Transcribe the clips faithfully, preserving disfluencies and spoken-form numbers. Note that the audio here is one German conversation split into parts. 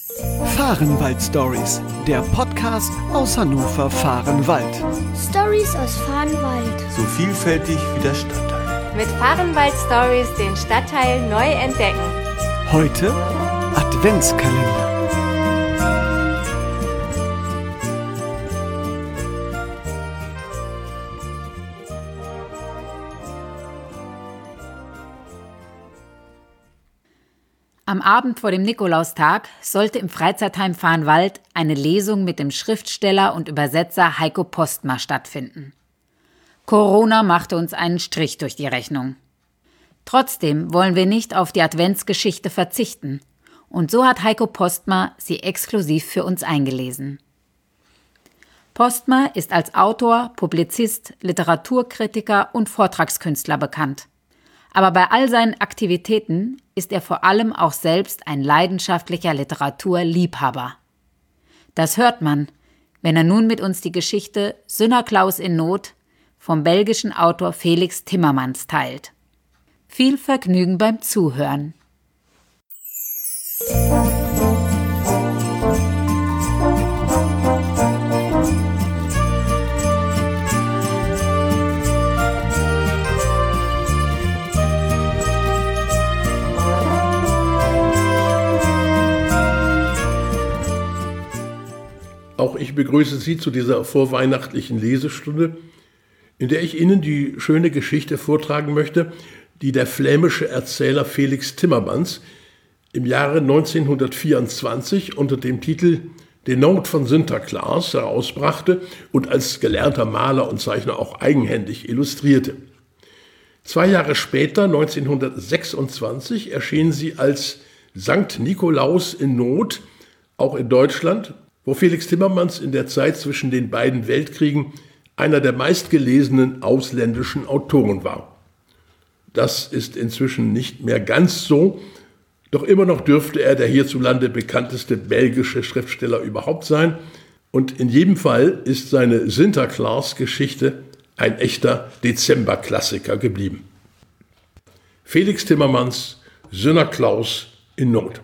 Fahrenwald Stories, der Podcast aus Hannover Fahrenwald. Stories aus Fahrenwald. So vielfältig wie der Stadtteil. Mit Fahrenwald Stories den Stadtteil neu entdecken. Heute Adventskalender. Am Abend vor dem Nikolaustag sollte im Freizeitheim Fahrenwald eine Lesung mit dem Schriftsteller und Übersetzer Heiko Postma stattfinden. Corona machte uns einen Strich durch die Rechnung. Trotzdem wollen wir nicht auf die Adventsgeschichte verzichten. Und so hat Heiko Postma sie exklusiv für uns eingelesen. Postma ist als Autor, Publizist, Literaturkritiker und Vortragskünstler bekannt. Aber bei all seinen Aktivitäten ist er vor allem auch selbst ein leidenschaftlicher Literaturliebhaber. Das hört man, wenn er nun mit uns die Geschichte Sünnerklaus in Not vom belgischen Autor Felix Timmermans teilt. Viel Vergnügen beim Zuhören. Auch ich begrüße Sie zu dieser vorweihnachtlichen Lesestunde, in der ich Ihnen die schöne Geschichte vortragen möchte, die der flämische Erzähler Felix Timmermans im Jahre neunzehnhundertvierundzwanzig unter dem Titel De Noot van Sinterklaas herausbrachte und als gelernter Maler und Zeichner auch eigenhändig illustrierte. Zwei Jahre später, neunzehnhundertsechsundzwanzig, erschien sie als Sankt Nikolaus in Not, auch in Deutschland, wo Felix Timmermans in der Zeit zwischen den beiden Weltkriegen einer der meistgelesenen ausländischen Autoren war. Das ist inzwischen nicht mehr ganz so, doch immer noch dürfte er der hierzulande bekannteste belgische Schriftsteller überhaupt sein und in jedem Fall ist seine Sinterklaas-Geschichte ein echter Dezemberklassiker geblieben. Felix Timmermans, Sünnerklaus in Not.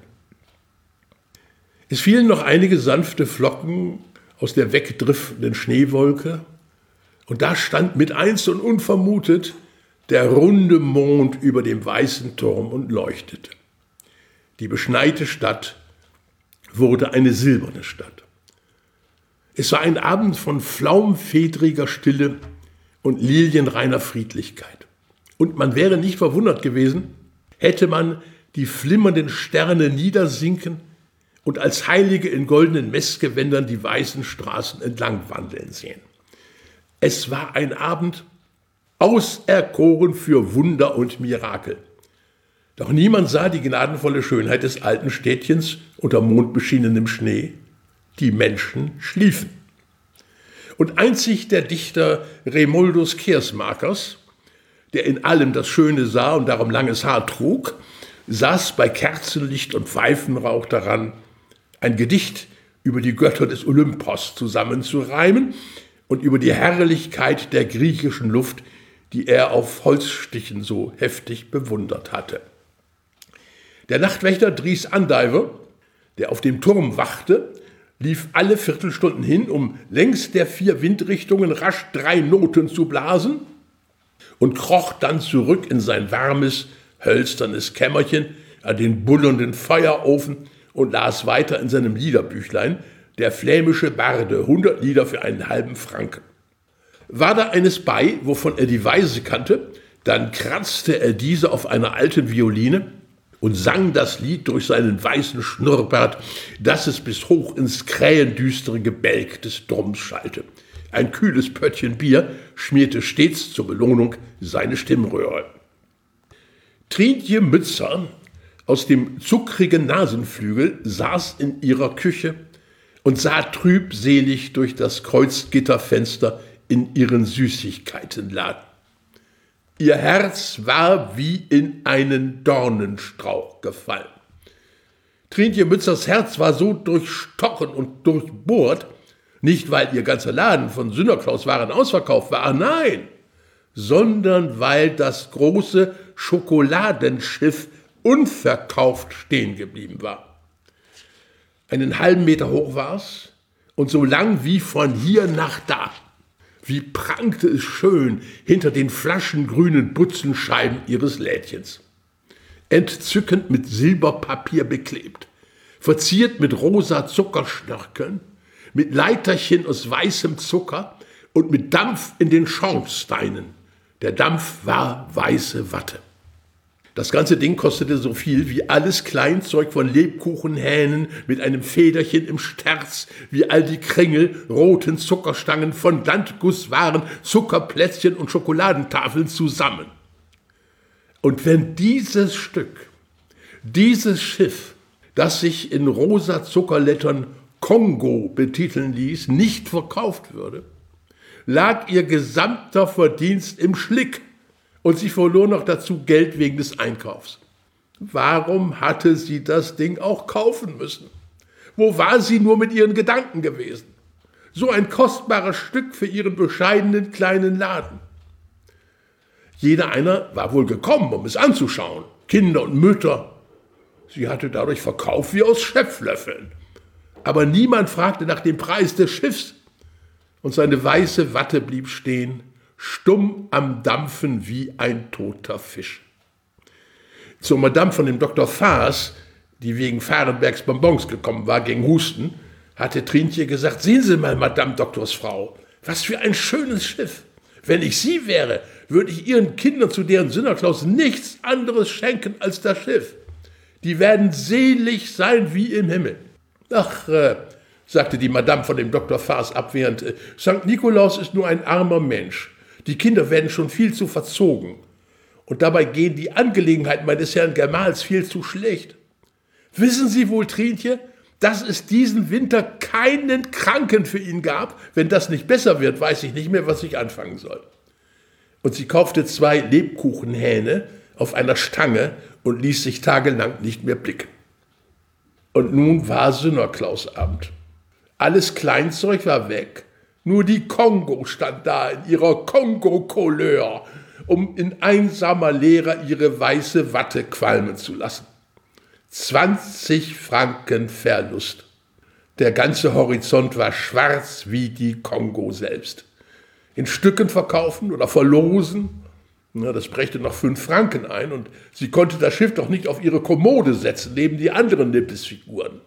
Es fielen noch einige sanfte Flocken aus der wegdriftenden Schneewolke und da stand mit eins und unvermutet der runde Mond über dem weißen Turm und leuchtete. Die beschneite Stadt wurde eine silberne Stadt. Es war ein Abend von flaumfedriger Stille und lilienreiner Friedlichkeit. Und man wäre nicht verwundert gewesen, hätte man die flimmernden Sterne niedersinken und als Heilige in goldenen Messgewändern die weißen Straßen entlang wandeln sehen. Es war ein Abend auserkoren für Wunder und Mirakel. Doch niemand sah die gnadenvolle Schönheit des alten Städtchens unter mondbeschienenem Schnee. Die Menschen schliefen. Und einzig der Dichter Remuldus Kersmakers, der in allem das Schöne sah und darum langes Haar trug, saß bei Kerzenlicht und Pfeifenrauch daran, ein Gedicht über die Götter des Olympos zusammenzureimen und über die Herrlichkeit der griechischen Luft, die er auf Holzstichen so heftig bewundert hatte. Der Nachtwächter Dries Andijver, der auf dem Turm wachte, lief alle Viertelstunden hin, um längs der vier Windrichtungen rasch drei Noten zu blasen und kroch dann zurück in sein warmes, hölzernes Kämmerchen an den bullernden Feuerofen und las weiter in seinem Liederbüchlein Der flämische Barde, hundert Lieder für einen halben Franken. War da eines bei, wovon er die Weise kannte, dann kratzte er diese auf einer alten Violine und sang das Lied durch seinen weißen Schnurrbart, dass es bis hoch ins krähendüstere Gebälk des Turms schallte. Ein kühles Pöttchen Bier schmierte stets zur Belohnung seine Stimmröhre. Trientje Mützer aus dem zuckrigen Nasenflügel saß in ihrer Küche und sah trübselig durch das Kreuzgitterfenster in ihren Süßigkeitenladen. Ihr Herz war wie in einen Dornenstrauch gefallen. Trientje Mützers Herz war so durchstochen und durchbohrt, nicht weil ihr ganzer Laden von Sünnerklaus-Waren ausverkauft war, nein, sondern weil das große Schokoladenschiff unverkauft stehen geblieben war. Einen halben Meter hoch war es und so lang wie von hier nach da. Wie prangte es schön hinter den flaschengrünen Butzenscheiben ihres Lädchens. Entzückend mit Silberpapier beklebt, verziert mit rosa Zuckerschnörkeln, mit Leiterchen aus weißem Zucker und mit Dampf in den Schornsteinen. Der Dampf war weiße Watte. Das ganze Ding kostete so viel wie alles Kleinzeug von Lebkuchenhähnen mit einem Federchen im Sterz, wie all die Kringel, roten Zuckerstangen, Fondantgusswaren, Zuckerplätzchen und Schokoladentafeln zusammen. Und wenn dieses Stück, dieses Schiff, das sich in rosa Zuckerlettern Kongo betiteln ließ, nicht verkauft würde, lag ihr gesamter Verdienst im Schlick und sie verlor noch dazu Geld wegen des Einkaufs. Warum hatte sie das Ding auch kaufen müssen? Wo war sie nur mit ihren Gedanken gewesen? So ein kostbares Stück für ihren bescheidenen kleinen Laden. Jeder einer war wohl gekommen, um es anzuschauen, Kinder und Mütter. Sie hatte dadurch verkauft wie aus Schöpflöffeln. Aber niemand fragte nach dem Preis des Schiffs. Und seine weiße Watte blieb stehen, stumm am Dampfen wie ein toter Fisch. Zur Madame von dem Doktor Faas, die wegen Fahrenbergs Bonbons gekommen war gegen Husten, hatte Trinchen gesagt, sehen Sie mal, Madame Doktorsfrau, was für ein schönes Schiff. Wenn ich Sie wäre, würde ich Ihren Kindern zu deren Sünderklaus nichts anderes schenken als das Schiff. Die werden selig sein wie im Himmel. Ach, äh, sagte die Madame von dem Doktor Faas abwehrend, äh, Sankt Nikolaus ist nur ein armer Mensch. Die Kinder werden schon viel zu verzogen. Und dabei gehen die Angelegenheiten meines Herrn Gemahls viel zu schlecht. Wissen Sie wohl, Trinchen, dass es diesen Winter keinen Kranken für ihn gab? Wenn das nicht besser wird, weiß ich nicht mehr, was ich anfangen soll. Und sie kaufte zwei Lebkuchenhähne auf einer Stange und ließ sich tagelang nicht mehr blicken. Und nun war Sünderklausabend. Alles Kleinzeug war weg. Nur die Kongo stand da in ihrer Kongo-Couleur, um in einsamer Leere ihre weiße Watte qualmen zu lassen. zwanzig Franken Verlust. Der ganze Horizont war schwarz wie die Kongo selbst. In Stücken verkaufen oder verlosen, na, das brächte noch fünf Franken ein und sie konnte das Schiff doch nicht auf ihre Kommode setzen, neben die anderen Nippesfiguren.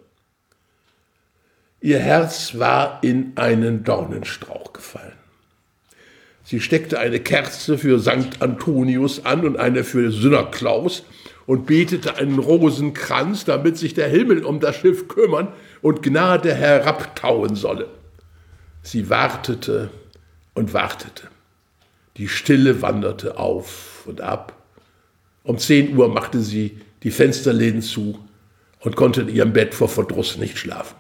Ihr Herz war in einen Dornenstrauch gefallen. Sie steckte eine Kerze für Sankt Antonius an und eine für Sünderklaus und betete einen Rosenkranz, damit sich der Himmel um das Schiff kümmern und Gnade herabtauen solle. Sie wartete und wartete. Die Stille wanderte auf und ab. Um zehn Uhr machte sie die Fensterläden zu und konnte in ihrem Bett vor Verdruss nicht schlafen.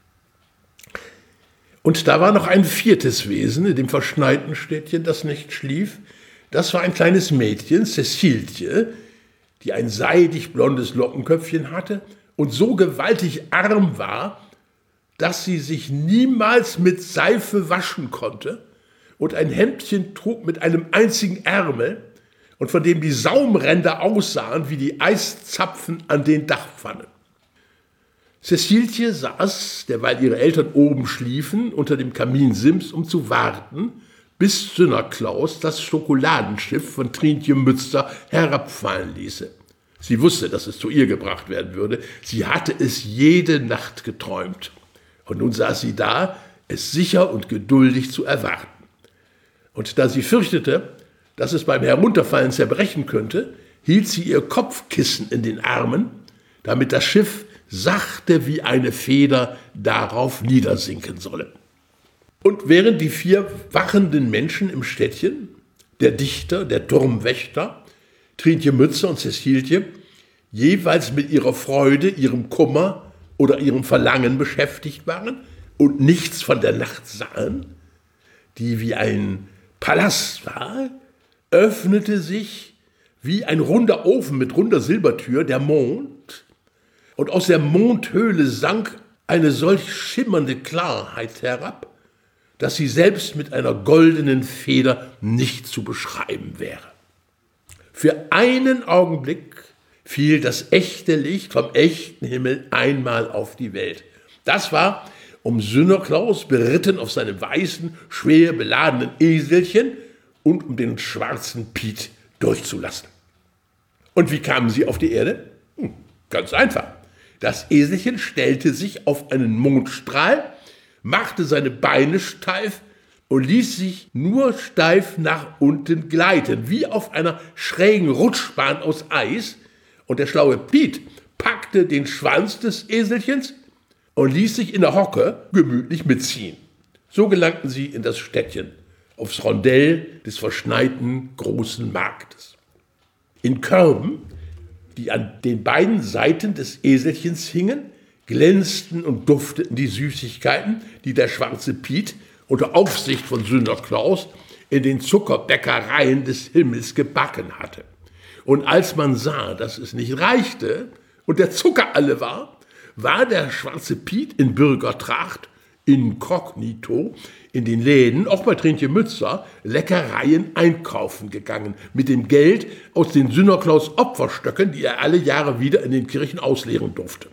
Und da war noch ein viertes Wesen in dem verschneiten Städtchen, das nicht schlief. Das war ein kleines Mädchen, Cäcilie, die ein seidig blondes Lockenköpfchen hatte und so gewaltig arm war, dass sie sich niemals mit Seife waschen konnte und ein Hemdchen trug mit einem einzigen Ärmel und von dem die Saumränder aussahen wie die Eiszapfen an den Dachpfannen. Cäcilie saß, derweil ihre Eltern oben schliefen, unter dem Kaminsims, um zu warten, bis Sünderklaus das Schokoladenschiff von Trinchen Mützer herabfallen ließe. Sie wusste, dass es zu ihr gebracht werden würde. Sie hatte es jede Nacht geträumt. Und nun saß sie da, es sicher und geduldig zu erwarten. Und da sie fürchtete, dass es beim Herunterfallen zerbrechen könnte, hielt sie ihr Kopfkissen in den Armen, damit das Schiff sachte wie eine Feder darauf niedersinken solle. Und während die vier wachenden Menschen im Städtchen, der Dichter, der Turmwächter, Trinchen Mützer und Cäcilie, jeweils mit ihrer Freude, ihrem Kummer oder ihrem Verlangen beschäftigt waren und nichts von der Nacht sahen, die wie ein Palast war, öffnete sich wie ein runder Ofen mit runder Silbertür der Mond, und aus der Mondhöhle sank eine solch schimmernde Klarheit herab, dass sie selbst mit einer goldenen Feder nicht zu beschreiben wäre. Für einen Augenblick fiel das echte Licht vom echten Himmel einmal auf die Welt. Das war, um Sünderklaus beritten auf seinem weißen, schwer beladenen Eselchen und um den schwarzen Piet durchzulassen. Und wie kamen sie auf die Erde? Hm, ganz einfach. Das Eselchen stellte sich auf einen Mondstrahl, machte seine Beine steif und ließ sich nur steif nach unten gleiten, wie auf einer schrägen Rutschbahn aus Eis. Und der schlaue Piet packte den Schwanz des Eselchens und ließ sich in der Hocke gemütlich mitziehen. So gelangten sie in das Städtchen, aufs Rondell des verschneiten großen Marktes. In Körben, die an den beiden Seiten des Eselchens hingen, glänzten und dufteten die Süßigkeiten, die der schwarze Piet unter Aufsicht von Sünderklaus in den Zuckerbäckereien des Himmels gebacken hatte. Und als man sah, dass es nicht reichte und der Zucker alle war, war der schwarze Piet in Bürgertracht, inkognito, in den Läden, auch bei Trinchen Mützer, Leckereien einkaufen gegangen, mit dem Geld aus den Sünderklaus Opferstöcken, die er alle Jahre wieder in den Kirchen ausleeren durfte.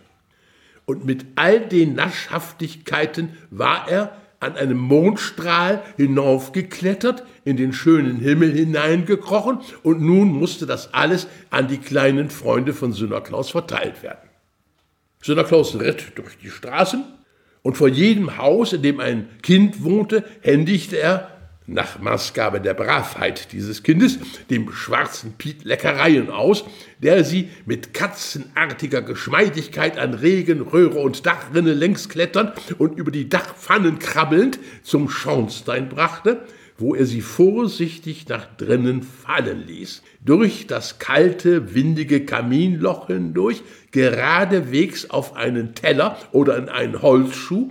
Und mit all den Naschhaftigkeiten war er an einem Mondstrahl hinaufgeklettert, in den schönen Himmel hineingekrochen, und nun musste das alles an die kleinen Freunde von Sünderklaus verteilt werden. Sünderklaus ritt durch die Straßen, und vor jedem Haus, in dem ein Kind wohnte, händigte er, nach Maßgabe der Bravheit dieses Kindes, dem schwarzen Piet Leckereien aus, der sie mit katzenartiger Geschmeidigkeit an Regen, Röhre und Dachrinne längs kletternd und über die Dachpfannen krabbelnd zum Schornstein brachte, wo er sie vorsichtig nach drinnen fallen ließ, durch das kalte, windige Kaminloch hindurch, geradewegs auf einen Teller oder in einen Holzschuh,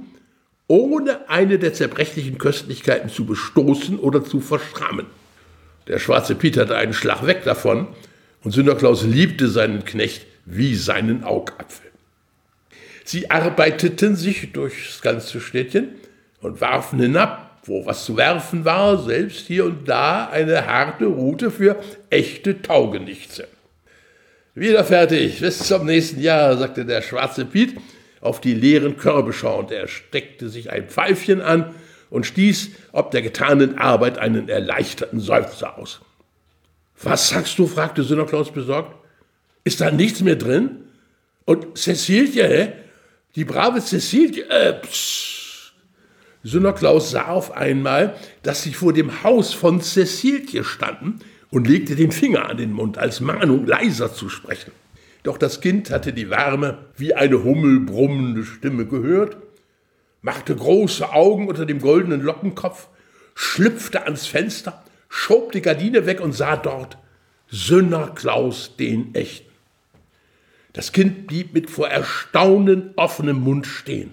ohne eine der zerbrechlichen Köstlichkeiten zu bestoßen oder zu verschrammen. Der schwarze Piet hatte einen Schlag weg davon, und Sünderklaus liebte seinen Knecht wie seinen Augapfel. Sie arbeiteten sich durchs ganze Städtchen und warfen hinab, wo was zu werfen war, selbst hier und da eine harte Rute für echte Taugenichtse. »Wieder fertig, bis zum nächsten Jahr«, sagte der schwarze Piet, auf die leeren Körbe schauend. Er steckte sich ein Pfeifchen an und stieß ob der getanen Arbeit einen erleichterten Seufzer aus. »Was sagst du?« fragte Sünderklaus besorgt. »Ist da nichts mehr drin? Und Cäcilie, hä? Die brave Cäcilie, äh, pssst.« Sünderklaus sah auf einmal, dass sie vor dem Haus von Cäcilie standen, und legte den Finger an den Mund, als Mahnung, leiser zu sprechen. Doch das Kind hatte die warme, wie eine Hummel brummende Stimme gehört, machte große Augen unter dem goldenen Lockenkopf, schlüpfte ans Fenster, schob die Gardine weg und sah dort Sünderklaus den Echten. Das Kind blieb mit vor Erstaunen offenem Mund stehen.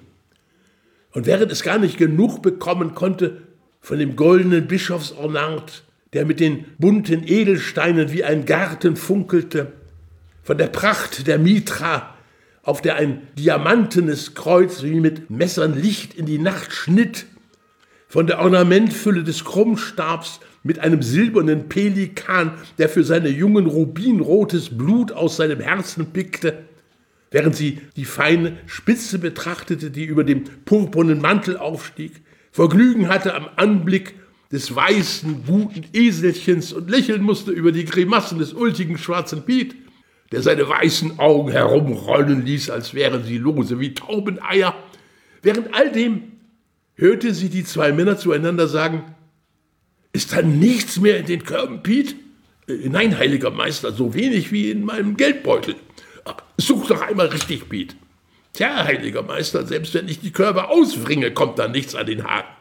Und während es gar nicht genug bekommen konnte von dem goldenen Bischofsornat, der mit den bunten Edelsteinen wie ein Garten funkelte, von der Pracht der Mitra, auf der ein diamantenes Kreuz wie mit Messern Licht in die Nacht schnitt, von der Ornamentfülle des Krummstabs mit einem silbernen Pelikan, der für seine Jungen rubinrotes Blut aus seinem Herzen pickte, während sie die feine Spitze betrachtete, die über dem purpurnen Mantel aufstieg, Vergnügen hatte am Anblick des weißen, guten Eselchens und lächeln musste über die Grimassen des ultigen schwarzen Piet, der seine weißen Augen herumrollen ließ, als wären sie lose wie Taubeneier. Während all dem hörte sie die zwei Männer zueinander sagen: »Ist da nichts mehr in den Körben, Piet?« äh, »Nein, heiliger Meister, so wenig wie in meinem Geldbeutel.« »Such doch einmal richtig, Piet.« »Tja, heiliger Meister, selbst wenn ich die Körbe auswringe, kommt da nichts an den Haken.«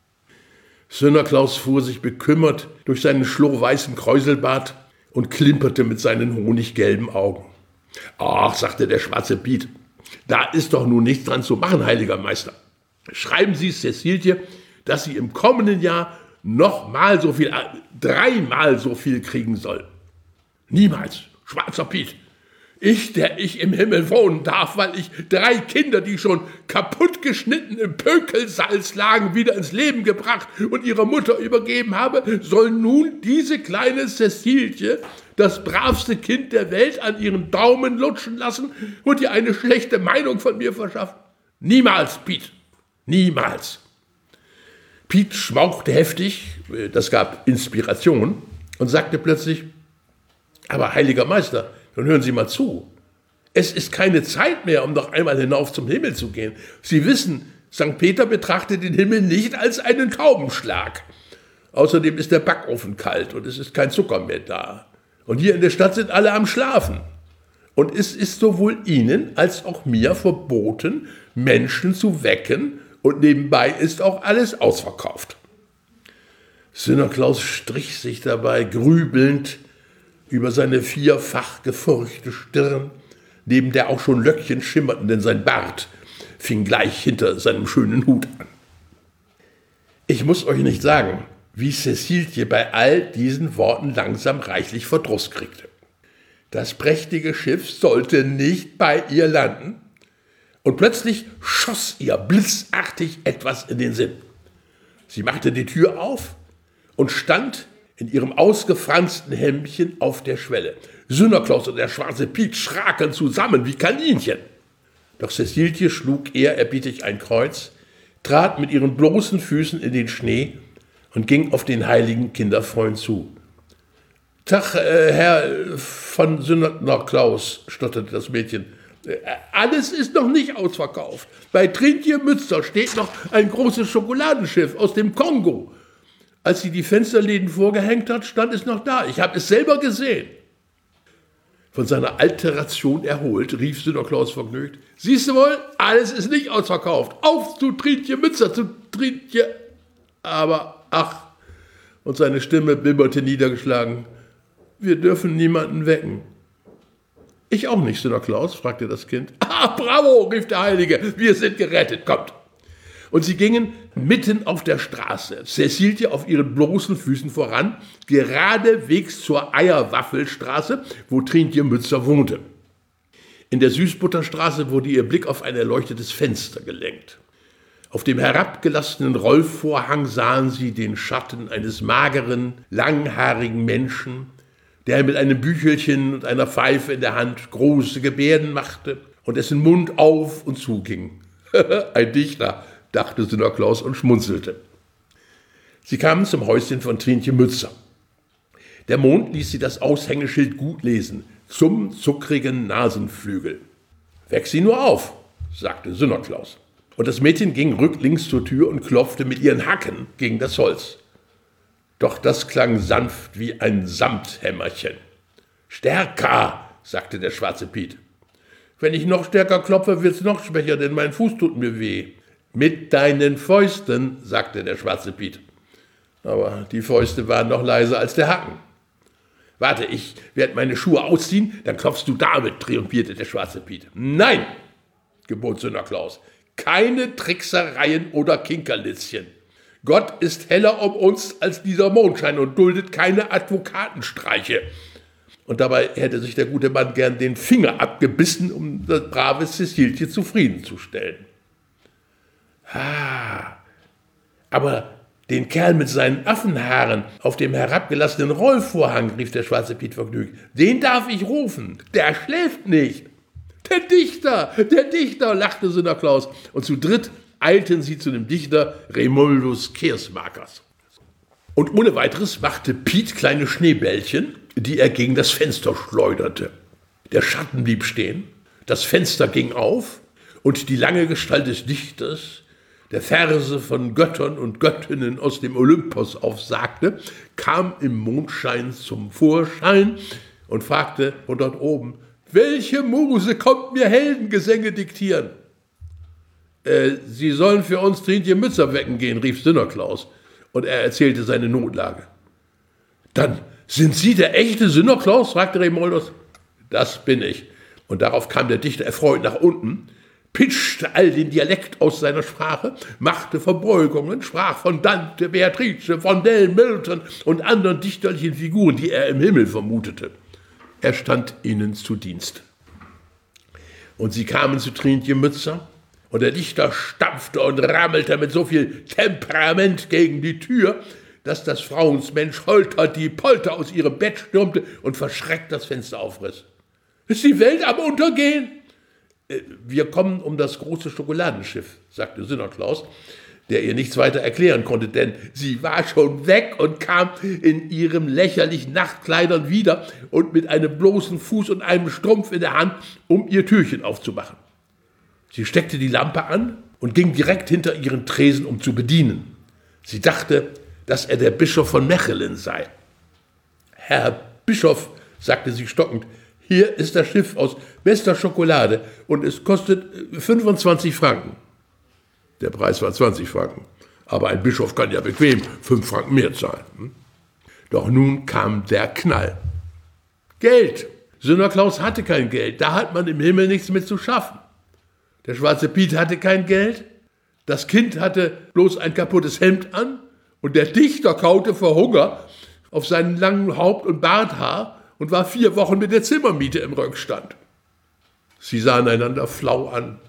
Sünderklaus fuhr sich bekümmert durch seinen schlohweißen Kräuselbart und klimperte mit seinen honiggelben Augen. »Ach«, sagte der schwarze Piet, »da ist doch nun nichts dran zu machen, heiliger Meister. Schreiben Sie Cäcilie, dass sie im kommenden Jahr noch mal so viel, dreimal so viel kriegen soll.« »Niemals, schwarzer Piet. Ich, der ich im Himmel wohnen darf, weil ich drei Kinder, die schon kaputt geschnitten im Pökelsalz lagen, wieder ins Leben gebracht und ihrer Mutter übergeben habe, soll nun diese kleine Cäcilie, das bravste Kind der Welt, an ihren Daumen lutschen lassen und ihr eine schlechte Meinung von mir verschaffen? Niemals, Piet, niemals. Piet schmauchte heftig, das gab Inspiration, und sagte plötzlich, aber heiliger Meister, nun hören Sie mal zu. Es ist keine Zeit mehr, um noch einmal hinauf zum Himmel zu gehen. Sie wissen, Sankt Peter betrachtet den Himmel nicht als einen Taubenschlag. Außerdem ist der Backofen kalt und es ist kein Zucker mehr da. Und hier in der Stadt sind alle am Schlafen. Und es ist sowohl Ihnen als auch mir verboten, Menschen zu wecken, und nebenbei ist auch alles ausverkauft. Sinterklaas strich sich dabei grübelnd über seine vierfach gefurchte Stirn, neben der auch schon Löckchen schimmerten, denn sein Bart fing gleich hinter seinem schönen Hut an. Ich muss euch nicht sagen, wie Cäcilie bei all diesen Worten langsam reichlich Verdruss kriegte. Das prächtige Schiff sollte nicht bei ihr landen, und plötzlich schoss ihr blitzartig etwas in den Sinn. Sie machte die Tür auf und stand in ihrem ausgefransten Hemdchen auf der Schwelle. Sinterklaas und der schwarze Piet schraken zusammen wie Kaninchen. Doch Cäcilie schlug ehrerbietig ein Kreuz, trat mit ihren bloßen Füßen in den Schnee und ging auf den heiligen Kinderfreund zu. »Tag, äh, Herr von Sinterklaas«, stotterte das Mädchen. »Alles ist noch nicht ausverkauft. Bei Trintje Mützer steht noch ein großes Schokoladenschiff aus dem Kongo. Als sie die Fensterläden vorgehängt hat, stand es noch da. Ich habe es selber gesehen.« Von seiner Alteration erholt, rief Sinterklaas vergnügt. »Siehst du wohl, alles ist nicht ausverkauft. Auf zu Trintje Mützer, zu Trintje...« Aber, ach, und seine Stimme bibberte niedergeschlagen, »wir dürfen niemanden wecken.« »Ich auch nicht, Sinterklaas?« fragte das Kind. »Ah, bravo«, rief der Heilige, »wir sind gerettet, kommt!« Und sie gingen mitten auf der Straße, Cäcilie auf ihren bloßen Füßen voran, geradewegs zur Eierwaffelstraße, wo Trintje Mützer wohnte. In der Süßbutterstraße wurde ihr Blick auf ein erleuchtetes Fenster gelenkt. Auf dem herabgelassenen Rollvorhang sahen sie den Schatten eines mageren, langhaarigen Menschen, der mit einem Büchelchen und einer Pfeife in der Hand große Gebärden machte und dessen Mund auf und zuging. Ein Dichter, dachte Sinterklaas und schmunzelte. Sie kamen zum Häuschen von Trintje Mützer. Der Mond ließ sie das Aushängeschild gut lesen, zum zuckrigen Nasenflügel. »Weck sie nur auf«, sagte Sinterklaas. Und das Mädchen ging rücklings zur Tür und klopfte mit ihren Hacken gegen das Holz. Doch das klang sanft wie ein Samthämmerchen. »Stärker«, sagte der schwarze Piet. »Wenn ich noch stärker klopfe, wird's noch schwächer, denn mein Fuß tut mir weh.« »Mit deinen Fäusten«, sagte der schwarze Piet. Aber die Fäuste waren noch leiser als der Hacken. »Warte, ich werde meine Schuhe ausziehen, dann klopfst du damit«, triumphierte der schwarze Piet. »Nein«, gebot Sinterklaas, »keine Tricksereien oder Kinkerlitzchen. Gott ist heller um uns als dieser Mondschein und duldet keine Advokatenstreiche.« Und dabei hätte sich der gute Mann gern den Finger abgebissen, um das brave Cäcilie zufriedenzustellen. Ah, aber den Kerl mit seinen Affenhaaren auf dem herabgelassenen Rollvorhang, rief der schwarze Piet vergnügt, den darf ich rufen, der schläft nicht. »Der Dichter, der Dichter«, lachte Sinterklaas, und zu dritt eilten sie zu dem Dichter Remuldus Kersmakers. Und ohne weiteres machte Piet kleine Schneebällchen, die er gegen das Fenster schleuderte. Der Schatten blieb stehen, das Fenster ging auf, und die lange Gestalt des Dichters, der Verse von Göttern und Göttinnen aus dem Olympos aufsagte, kam im Mondschein zum Vorschein und fragte von dort oben, »Welche Muse kommt mir Heldengesänge diktieren?« Äh, »Sie sollen für uns Trintje Mützer wecken gehen«, rief Sinterklaas, und er erzählte seine Notlage. »Dann sind Sie der echte Sinterklaas?« fragte Remuldus. »Das bin ich.« Und darauf kam der Dichter erfreut nach unten, pitchte all den Dialekt aus seiner Sprache, machte Verbeugungen, sprach von Dante, Beatrice, von Del, Milton und anderen dichterlichen Figuren, die er im Himmel vermutete. Er stand ihnen zu Dienst. Und sie kamen zu Trintje Mützer, und der Dichter stampfte und rammelte mit so viel Temperament gegen die Tür, dass das Frauensmensch Holter die Polter aus ihrem Bett stürmte und verschreckt das Fenster aufriss. »Ist die Welt am Untergehen?« Wir kommen um das große Schokoladenschiff, sagte Sinterklaus, der ihr nichts weiter erklären konnte, denn sie war schon weg und kam in ihrem lächerlichen Nachtkleidern wieder und mit einem bloßen Fuß und einem Strumpf in der Hand, um ihr Türchen aufzumachen. Sie steckte die Lampe an und ging direkt hinter ihren Tresen, um zu bedienen. Sie dachte, dass er der Bischof von Mechelen sei. »Herr Bischof«, sagte sie stockend, »hier ist das Schiff aus bester Schokolade und es kostet fünfundzwanzig Franken.« Der Preis war zwanzig Franken, aber ein Bischof kann ja bequem fünf Franken mehr zahlen. Doch nun kam der Knall. Geld! Sinterklaus hatte kein Geld, da hat man im Himmel nichts mit zu schaffen. Der schwarze Piet hatte kein Geld, das Kind hatte bloß ein kaputtes Hemd an und der Dichter kaute vor Hunger auf seinen langen Haupt- und Barthaar und war vier Wochen mit der Zimmermiete im Rückstand. Sie sahen einander flau an.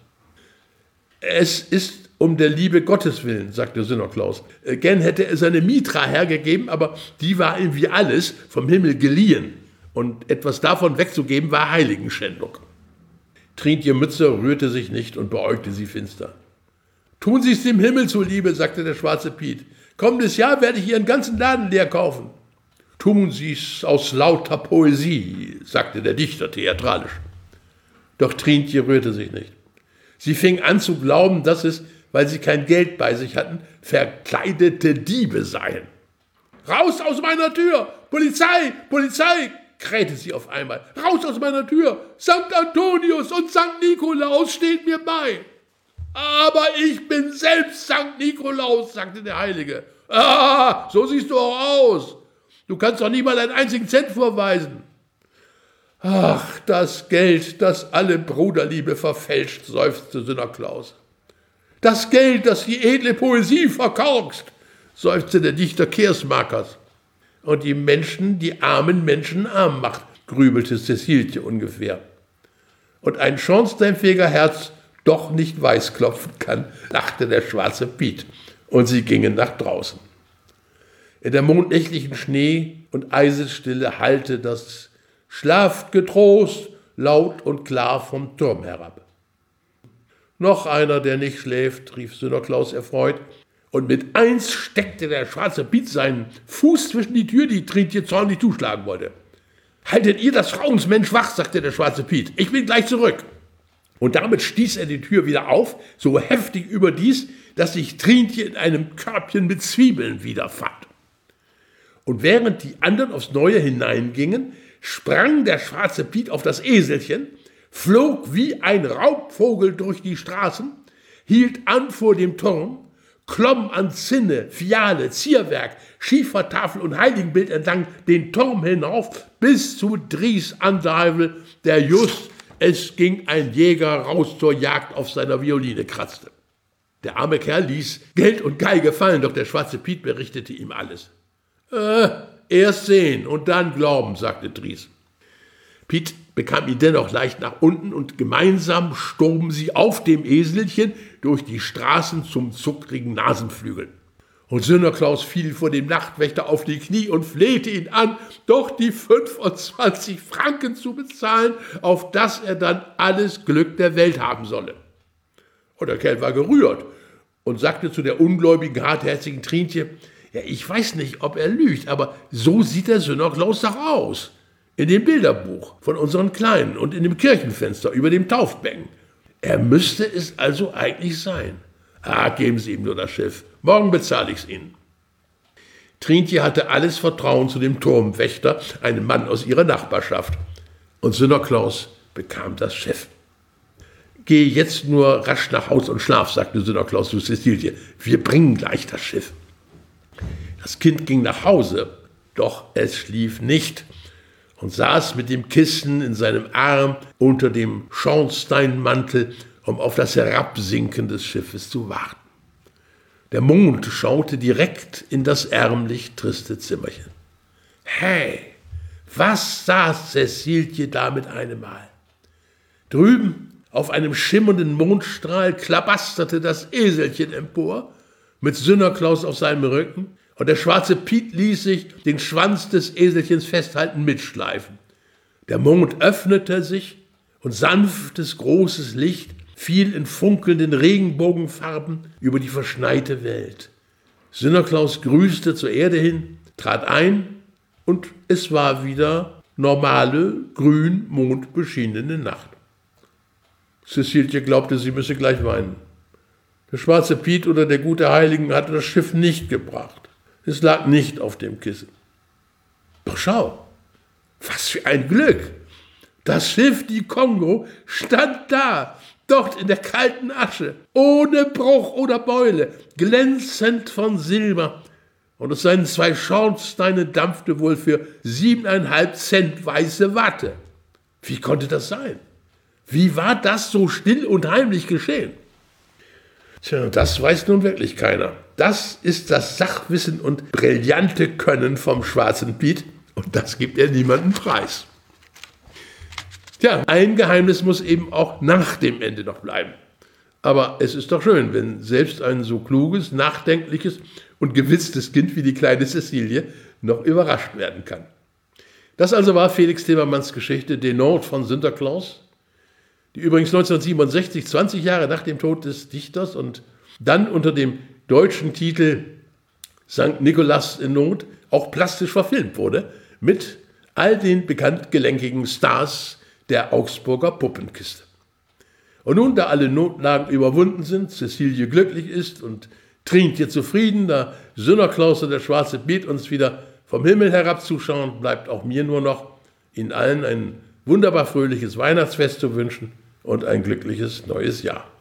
»Es ist um der Liebe Gottes willen«, sagte Sinterklaus. »Gern hätte er seine Mitra hergegeben, aber die war ihm wie alles vom Himmel geliehen. Und etwas davon wegzugeben war Heiligenschändung.« Trientje Mütze rührte sich nicht und beäugte sie finster. »Tun Sie es dem Himmel zuliebe«, sagte der schwarze Piet. »Kommendes Jahr werde ich Ihren ganzen Laden leer kaufen.« »Tun Sie es aus lauter Poesie«, sagte der Dichter theatralisch. Doch Trientje rührte sich nicht. Sie fing an zu glauben, dass es, weil sie kein Geld bei sich hatten, verkleidete Diebe seien. »Raus aus meiner Tür! Polizei! Polizei!« krähte sie auf einmal. »Raus aus meiner Tür! Sankt Antonius und Sankt Nikolaus steht mir bei!« »Aber ich bin selbst Sankt Nikolaus«, sagte der Heilige. »Ah, so siehst du auch aus. Du kannst doch nicht mal einen einzigen Cent vorweisen.« »Ach, das Geld, das alle Bruderliebe verfälscht«, seufzte Sinterklaus. »Das Geld, das die edle Poesie verkorkst«, seufzte der Dichter Kersmakers. »Und die Menschen, die armen Menschen arm macht«, grübelte Cäcilje ungefähr. »Und ein Schornsteinfegerherz doch nicht weiß klopfen kann«, lachte der schwarze Piet, und sie gingen nach draußen. In der mondnächtlichen Schnee- und Eisesstille hallte das »Schlaft getrost«, laut und klar vom Turm herab. »Noch einer, der nicht schläft«, rief Sinterklaus erfreut, und mit eins steckte der schwarze Piet seinen Fuß zwischen die Tür, die Trientje zornig zuschlagen wollte. »Haltet ihr das Frauensmensch wach«, sagte der schwarze Piet, »ich bin gleich zurück.« Und damit stieß er die Tür wieder auf, so heftig überdies, dass sich Trientje in einem Körbchen mit Zwiebeln wiederfand. Und während die anderen aufs Neue hineingingen, sprang der schwarze Piet auf das Eselchen, flog wie ein Raubvogel durch die Straßen, hielt an vor dem Turm, klomm an Zinne, Fiale, Zierwerk, Schiefertafel und Heiligenbild entlang den Turm hinauf bis zu Dries Andeivel, der just, es ging ein Jäger raus zur Jagd, auf seiner Violine kratzte. Der arme Kerl ließ Geld und Geige fallen, doch der schwarze Piet berichtete ihm alles. Äh, erst sehen und dann glauben, sagte Dries. Piet bekam ihn dennoch leicht nach unten und gemeinsam stoben sie auf dem Eselchen durch die Straßen zum zuckrigen Nasenflügel. Und Sinterklaus fiel vor dem Nachtwächter auf die Knie und flehte ihn an, doch die fünfundzwanzig Franken zu bezahlen, auf das er dann alles Glück der Welt haben solle. Und der Kerl war gerührt und sagte zu der ungläubigen, hartherzigen Trientje, ja, ich weiß nicht, ob er lügt, aber so sieht der Sinterklaus doch aus. In dem Bilderbuch von unseren Kleinen und in dem Kirchenfenster über dem Taufbecken. Er müsste es also eigentlich sein. Ah, geben Sie ihm nur das Schiff. Morgen bezahle ich es Ihnen. Trientje hatte alles Vertrauen zu dem Turmwächter, einem Mann aus ihrer Nachbarschaft. Und Sinterklaus bekam das Schiff. Geh jetzt nur rasch nach Haus und schlaf, sagte Sinterklaus zu Cäcilje. Wir bringen gleich das Schiff. Das Kind ging nach Hause, doch es schlief nicht und saß mit dem Kissen in seinem Arm unter dem Schornsteinmantel, um auf das Herabsinken des Schiffes zu warten. Der Mond schaute direkt in das ärmlich triste Zimmerchen. Hey, was saß Cäcilje da mit einem Mal? Drüben auf einem schimmernden Mondstrahl klabasterte das Eselchen empor, mit Sinterklaus auf seinem Rücken, und der schwarze Piet ließ sich den Schwanz des Eselchens festhalten mitschleifen. Der Mond öffnete sich und sanftes, großes Licht fiel in funkelnden Regenbogenfarben über die verschneite Welt. Sinterklaas grüßte zur Erde hin, trat ein und es war wieder normale, grün mondbeschienene Nacht. Cäcilie glaubte, sie müsse gleich weinen. Der schwarze Piet oder der gute Heiligen hatte das Schiff nicht gebracht. Es lag nicht auf dem Kissen. Doch schau, was für ein Glück! Das Schiff, die Kongo, stand da, dort in der kalten Asche, ohne Bruch oder Beule, glänzend von Silber. Und aus seinen zwei Schornsteinen dampfte wohl für siebeneinhalb Cent weiße Watte. Wie konnte das sein? Wie war das so still und heimlich geschehen? Tja, das weiß nun wirklich keiner. Das ist das Sachwissen und brillante Können vom schwarzen Piet und das gibt er niemandem preis. Tja, ein Geheimnis muss eben auch nach dem Ende noch bleiben. Aber es ist doch schön, wenn selbst ein so kluges, nachdenkliches und gewitztes Kind wie die kleine Cäcilie noch überrascht werden kann. Das also war Felix Timmermans Geschichte Des Notes von Sinterklaas, die übrigens neunzehnhundertsiebenundsechzig, zwanzig Jahre nach dem Tod des Dichters und dann unter dem deutschen Titel Sankt Nikolaus in Not auch plastisch verfilmt wurde, mit all den bekannt gelenkigen Stars der Augsburger Puppenkiste. Und nun, da alle Notlagen überwunden sind, Cäcilie glücklich ist und Trientje zufrieden, da Sinterklaas und der schwarze Piet uns wieder vom Himmel herab zuschauen, bleibt auch mir nur noch, Ihnen allen ein wunderbar fröhliches Weihnachtsfest zu wünschen und ein glückliches neues Jahr.